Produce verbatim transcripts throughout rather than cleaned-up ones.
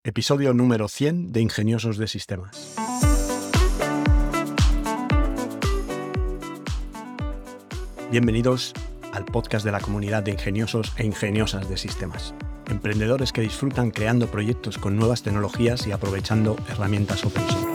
Episodio número cien de Ingeniosos de Sistemas. Bienvenidos al podcast de la comunidad de ingeniosos e ingeniosas de sistemas. Emprendedores que disfrutan creando proyectos con nuevas tecnologías y aprovechando herramientas open source.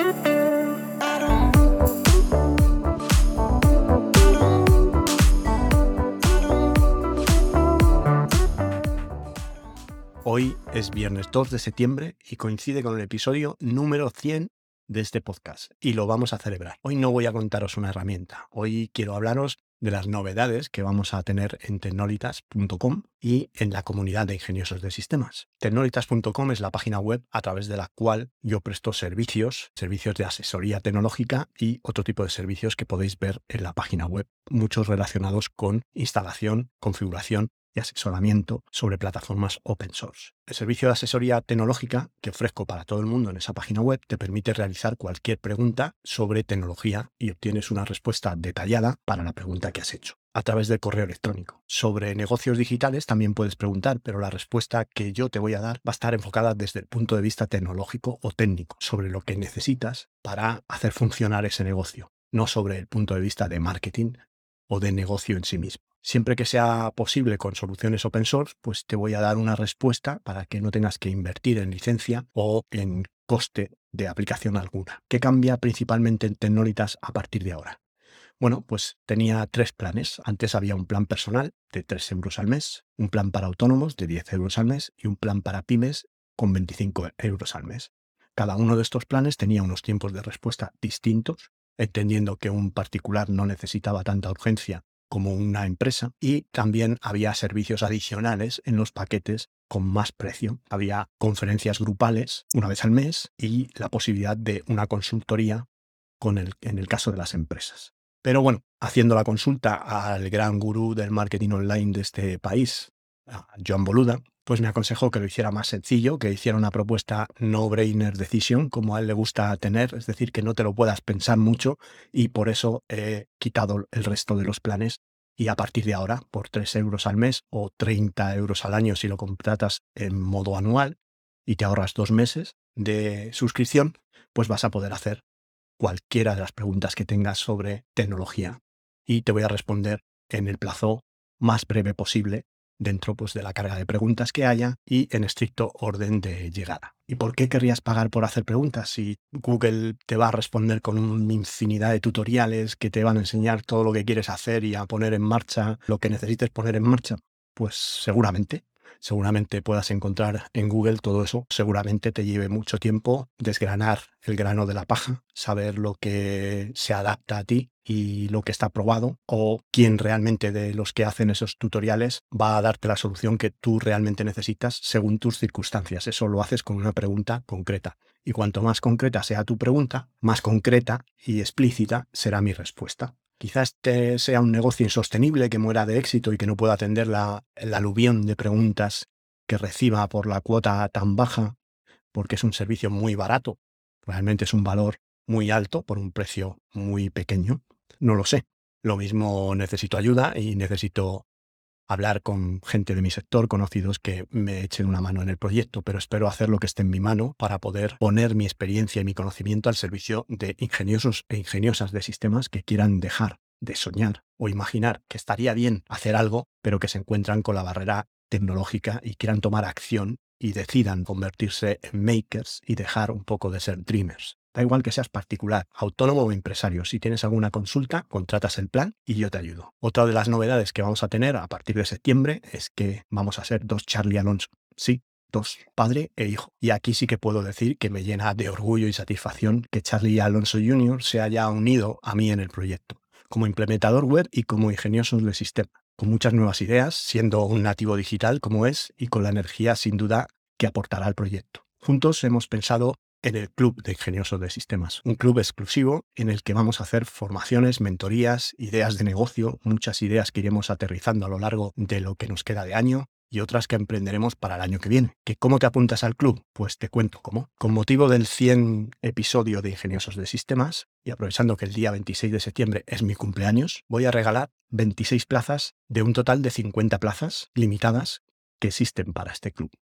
Hoy es viernes dos de septiembre y coincide con el episodio número cien de este podcast y lo vamos a celebrar. Hoy no voy a contaros una herramienta, hoy quiero hablaros de las novedades que vamos a tener en tecnolitas punto com y en la comunidad de ingeniosos de sistemas. tecnolitas punto com es la página web a través de la cual yo presto servicios, servicios de asesoría tecnológica y otro tipo de servicios que podéis ver en la página web, muchos relacionados con instalación, configuración y asesoramiento sobre plataformas open source. El servicio de asesoría tecnológica que ofrezco para todo el mundo en esa página web te permite realizar cualquier pregunta sobre tecnología y obtienes una respuesta detallada para la pregunta que has hecho a través del correo electrónico. Sobre negocios digitales también puedes preguntar, pero la respuesta que yo te voy a dar va a estar enfocada desde el punto de vista tecnológico o técnico, sobre lo que necesitas para hacer funcionar ese negocio, no sobre el punto de vista de marketing o de negocio en sí mismo. Siempre que sea posible con soluciones open source, pues te voy a dar una respuesta para que no tengas que invertir en licencia o en coste de aplicación alguna. ¿Qué cambia principalmente en Tecnolitas a partir de ahora? Bueno, pues tenía tres planes. Antes había un plan personal de tres euros al mes, un plan para autónomos de diez euros al mes y un plan para pymes con veinticinco euros al mes. Cada uno de estos planes tenía unos tiempos de respuesta distintos, entendiendo que un particular no necesitaba tanta urgencia como una empresa, y también había servicios adicionales en los paquetes con más precio. Había conferencias grupales una vez al mes y la posibilidad de una consultoría con el, en el caso de las empresas. Pero bueno, haciendo la consulta al gran gurú del marketing online de este país, a Joan Boluda, pues me aconsejó que lo hiciera más sencillo, que hiciera una propuesta no-brainer decision, como a él le gusta tener, es decir, que no te lo puedas pensar mucho, y por eso he quitado el resto de los planes y a partir de ahora, por tres euros al mes o treinta euros al año si lo contratas en modo anual y te ahorras dos meses de suscripción, pues vas a poder hacer cualquiera de las preguntas que tengas sobre tecnología y te voy a responder en el plazo más breve posible dentro pues, de la carga de preguntas que haya y en estricto orden de llegada. ¿Y por qué querrías pagar por hacer preguntas si Google te va a responder con una infinidad de tutoriales que te van a enseñar todo lo que quieres hacer y a poner en marcha lo que necesites poner en marcha? Pues seguramente. Seguramente puedas encontrar en Google todo eso. Seguramente te lleve mucho tiempo desgranar el grano de la paja, saber lo que se adapta a ti y lo que está probado, o quién realmente de los que hacen esos tutoriales va a darte la solución que tú realmente necesitas según tus circunstancias. Eso lo haces con una pregunta concreta. Y cuanto más concreta sea tu pregunta, más concreta y explícita será mi respuesta. Quizás este sea un negocio insostenible que muera de éxito y que no pueda atender la, el aluvión de preguntas que reciba por la cuota tan baja, porque es un servicio muy barato. Realmente es un valor muy alto por un precio muy pequeño. No lo sé. Lo mismo necesito ayuda y necesito hablar con gente de mi sector, conocidos que me echen una mano en el proyecto, pero espero hacer lo que esté en mi mano para poder poner mi experiencia y mi conocimiento al servicio de ingeniosos e ingeniosas de sistemas que quieran dejar de soñar o imaginar que estaría bien hacer algo, pero que se encuentran con la barrera tecnológica y quieran tomar acción y decidan convertirse en makers y dejar un poco de ser dreamers. Da igual que seas particular, autónomo o empresario. Si tienes alguna consulta, contratas el plan y yo te ayudo. Otra de las novedades que vamos a tener a partir de septiembre es que vamos a ser dos Charlie Alonso. Sí, dos, padre e hijo. Y aquí sí que puedo decir que me llena de orgullo y satisfacción que Charlie Alonso junior se haya unido a mí en el proyecto, como implementador web y como ingenioso de sistema, con muchas nuevas ideas, siendo un nativo digital como es y con la energía sin duda que aportará al proyecto. Juntos hemos pensado en el Club de Ingeniosos de Sistemas, un club exclusivo en el que vamos a hacer formaciones, mentorías, ideas de negocio, muchas ideas que iremos aterrizando a lo largo de lo que nos queda de año y otras que emprenderemos para el año que viene. ¿Que cómo te apuntas al club? Pues te cuento cómo. Con motivo del cien episodio de Ingeniosos de Sistemas y aprovechando que el día veintiséis de septiembre es mi cumpleaños, voy a regalar veintiséis plazas de un total de cincuenta plazas limitadas que existen para este club.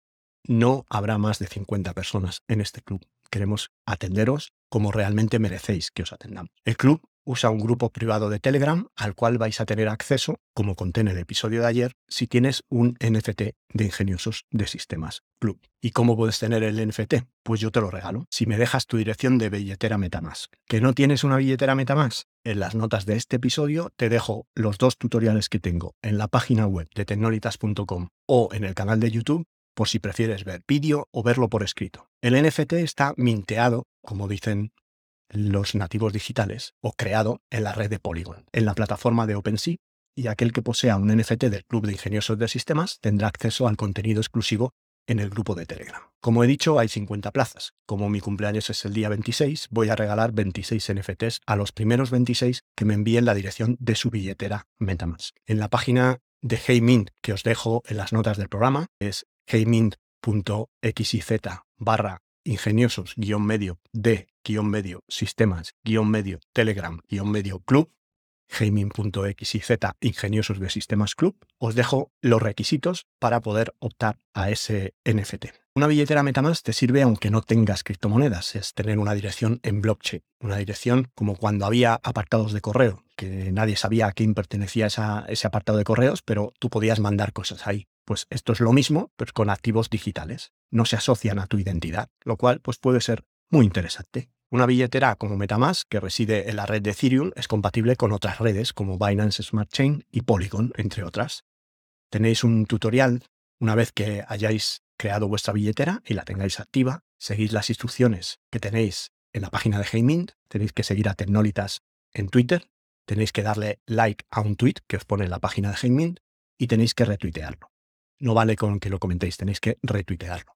no habrá más de cincuenta personas en este club. Queremos atenderos como realmente merecéis que os atendamos. El club usa un grupo privado de Telegram al cual vais a tener acceso, como conté en el episodio de ayer, si tienes un N F T de Ingeniosos de Sistemas Club. ¿Y cómo puedes tener el N F T? Pues yo te lo regalo. Si me dejas tu dirección de billetera MetaMask. ¿Que no tienes una billetera MetaMask? En las notas de este episodio te dejo los dos tutoriales que tengo en la página web de tecnolitas punto com o en el canal de YouTube, por si prefieres ver vídeo o verlo por escrito. El N F T está minteado, como dicen los nativos digitales, o creado en la red de Polygon, en la plataforma de OpenSea, y aquel que posea un N F T del Club de Ingeniosos de Sistemas tendrá acceso al contenido exclusivo en el grupo de Telegram. Como he dicho, hay cincuenta plazas. Como mi cumpleaños es el día veintiséis, voy a regalar veintiséis N F Ts a los primeros veintiséis que me envíen la dirección de su billetera MetaMask. En la página de HeyMint, que os dejo en las notas del programa, es heymint punto xyz barra ingeniosos guión medio de guión medio sistemas guión medio telegram guión medio club, heymint punto xyz ingeniosos de sistemas club. Os dejo los requisitos para poder optar a ese N F T. Una billetera MetaMask te sirve aunque no tengas criptomonedas, es tener una dirección en blockchain, una dirección como cuando había apartados de correo, que nadie sabía a quién pertenecía esa, ese apartado de correos, pero tú podías mandar cosas ahí. Pues esto es lo mismo, pero con activos digitales. No se asocian a tu identidad, lo cual pues puede ser muy interesante. Una billetera como MetaMask, que reside en la red de Ethereum, es compatible con otras redes como Binance Smart Chain y Polygon, entre otras. Tenéis un tutorial una vez que hayáis creado vuestra billetera y la tengáis activa. Seguid las instrucciones que tenéis en la página de HeyMint. Tenéis que seguir a Tecnolitas en Twitter. Tenéis que darle like a un tweet que os pone en la página de HeyMint y tenéis que retuitearlo. No vale con que lo comentéis, tenéis que retuitearlo.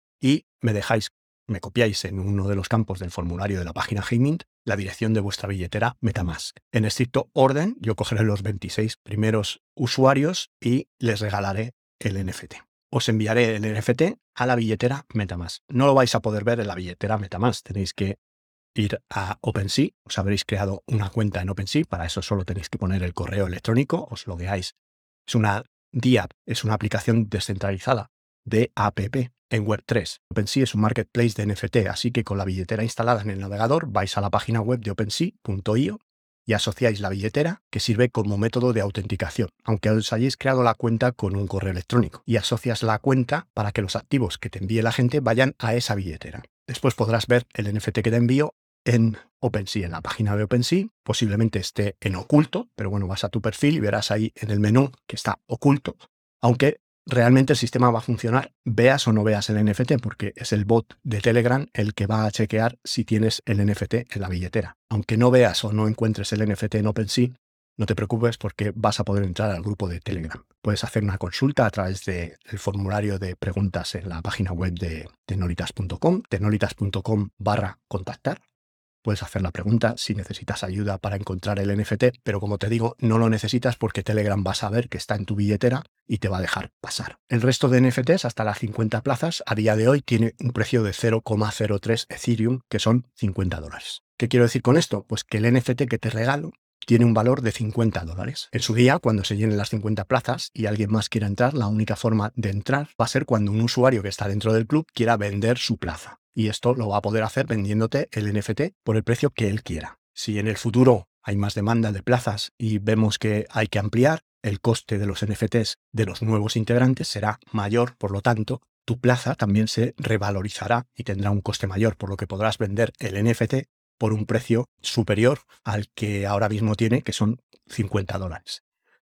Y me dejáis, me copiáis en uno de los campos del formulario de la página HeyMint la dirección de vuestra billetera MetaMask. En estricto orden, yo cogeré los veintiséis primeros usuarios y les regalaré el N F T. Os enviaré el N F T a la billetera MetaMask. No lo vais a poder ver en la billetera MetaMask, tenéis que ir a OpenSea, os habréis creado una cuenta en OpenSea, para eso solo tenéis que poner el correo electrónico, os logueáis. Es una D App, es una aplicación descentralizada de app en web tres. OpenSea es un marketplace de N F T, así que con la billetera instalada en el navegador vais a la página web de OpenSea punto i o y asociáis la billetera, que sirve como método de autenticación, aunque os hayáis creado la cuenta con un correo electrónico, y asocias la cuenta para que los activos que te envíe la gente vayan a esa billetera. Después podrás ver el N F T que te envío en OpenSea, en la página de OpenSea. Posiblemente esté en oculto, pero bueno, vas a tu perfil y verás ahí en el menú que está oculto, aunque realmente el sistema va a funcionar veas o no veas el N F T, porque es el bot de Telegram el que va a chequear si tienes el N F T en la billetera. Aunque no veas o no encuentres el N F T en OpenSea, no te preocupes porque vas a poder entrar al grupo de Telegram. Puedes hacer una consulta a través del formulario de preguntas en la página web de tecnolitas punto com, tecnolitas punto com barra contactar. Puedes hacer la pregunta si necesitas ayuda para encontrar el N F T, pero como te digo, no lo necesitas porque Telegram va a saber que está en tu billetera y te va a dejar pasar. El resto de N F Ts, hasta las cincuenta plazas, a día de hoy tiene un precio de cero coma cero tres Ethereum, que son cincuenta dólares. ¿Qué quiero decir con esto? Pues que el N F T que te regalo tiene un valor de cincuenta dólares. En su día, cuando se llenen las cincuenta plazas y alguien más quiera entrar, la única forma de entrar va a ser cuando un usuario que está dentro del club quiera vender su plaza. Y esto lo va a poder hacer vendiéndote el N F T por el precio que él quiera. Si en el futuro hay más demanda de plazas y vemos que hay que ampliar, el coste de los N F Ts de los nuevos integrantes será mayor, por lo tanto, tu plaza también se revalorizará y tendrá un coste mayor, por lo que podrás vender el N F T por un precio superior al que ahora mismo tiene, que son cincuenta dólares.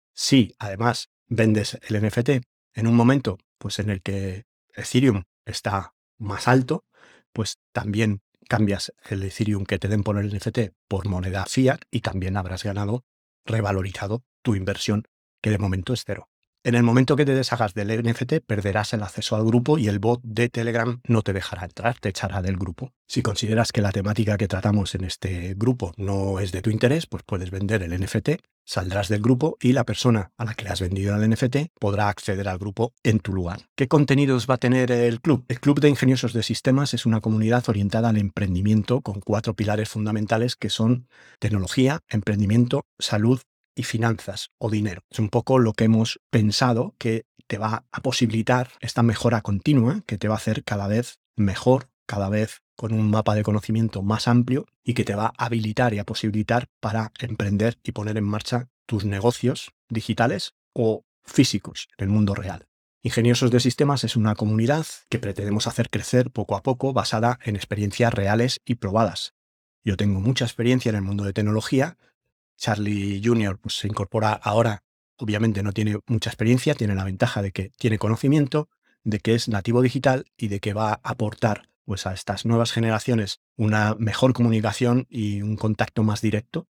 Si además vendes el N F T en un momento pues, en el que Ethereum está más alto, pues también cambias el Ethereum que te den por el N F T por moneda fiat y también habrás ganado, revalorizado tu inversión, que de momento es cero. En el momento que te deshagas del N F T, perderás el acceso al grupo y el bot de Telegram no te dejará entrar, te echará del grupo. Si consideras que la temática que tratamos en este grupo no es de tu interés, pues puedes vender el N F T, saldrás del grupo y la persona a la que le has vendido el N F T podrá acceder al grupo en tu lugar. ¿Qué contenidos va a tener el club? El Club de Ingeniosos de Sistemas es una comunidad orientada al emprendimiento con cuatro pilares fundamentales que son tecnología, emprendimiento, salud y finanzas o dinero. Es un poco lo que hemos pensado que te va a posibilitar esta mejora continua, que te va a hacer cada vez mejor, cada vez con un mapa de conocimiento más amplio y que te va a habilitar y a posibilitar para emprender y poner en marcha tus negocios digitales o físicos en el mundo real. Ingeniosos de Sistemas es una comunidad que pretendemos hacer crecer poco a poco basada en experiencias reales y probadas. Yo tengo mucha experiencia en el mundo de tecnología. Charlie junior pues, se incorpora ahora, obviamente no tiene mucha experiencia, tiene la ventaja de que tiene conocimiento, de que es nativo digital y de que va a aportar pues, a estas nuevas generaciones una mejor comunicación y un contacto más directo.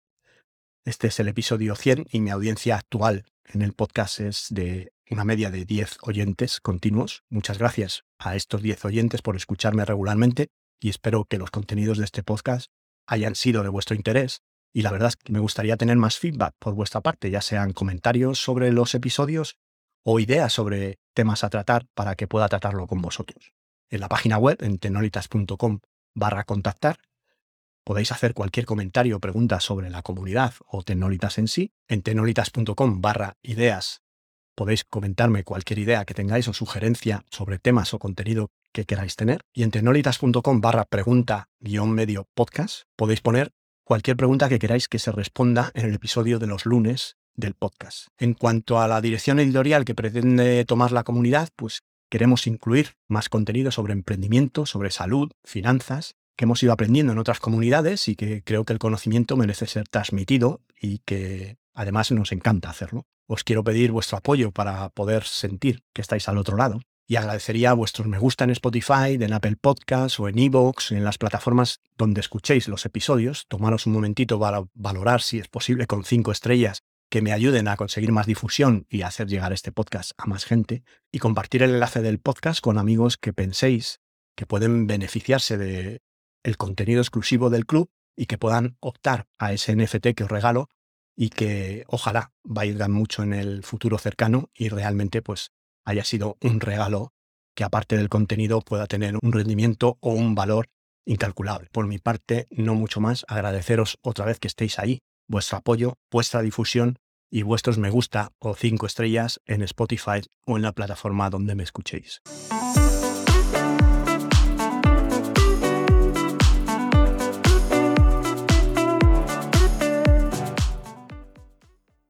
Este es el episodio cien y mi audiencia actual en el podcast es de una media de diez oyentes continuos. Muchas gracias a estos diez oyentes por escucharme regularmente y espero que los contenidos de este podcast hayan sido de vuestro interés. Y la verdad es que me gustaría tener más feedback por vuestra parte, ya sean comentarios sobre los episodios o ideas sobre temas a tratar para que pueda tratarlo con vosotros. En la página web, en tecnolitas.com barra contactar, podéis hacer cualquier comentario o pregunta sobre la comunidad o Tecnolitas en sí. En tecnolitas.com barra ideas podéis comentarme cualquier idea que tengáis o sugerencia sobre temas o contenido que queráis tener. Y en tecnolitas.com barra pregunta guión medio podcast podéis poner cualquier pregunta que queráis que se responda en el episodio de los lunes del podcast. En cuanto a la dirección editorial que pretende tomar la comunidad, pues queremos incluir más contenido sobre emprendimiento, sobre salud, finanzas, que hemos ido aprendiendo en otras comunidades y que creo que el conocimiento merece ser transmitido y que además nos encanta hacerlo. Os quiero pedir vuestro apoyo para poder sentir que estáis al otro lado y agradecería vuestros me gusta en Spotify, en Apple Podcasts o en iVoox, en las plataformas donde escuchéis los episodios. Tomaros un momentito para valorar si es posible con cinco estrellas que me ayuden a conseguir más difusión y hacer llegar este podcast a más gente y compartir el enlace del podcast con amigos que penséis que pueden beneficiarse de el contenido exclusivo del club y que puedan optar a ese N F T que os regalo y que ojalá valgan mucho en el futuro cercano y realmente pues haya sido un regalo que aparte del contenido pueda tener un rendimiento o un valor incalculable. Por mi parte, no mucho más, agradeceros otra vez que estéis ahí, vuestro apoyo, vuestra difusión y vuestros me gusta o cinco estrellas en Spotify o en la plataforma donde me escuchéis.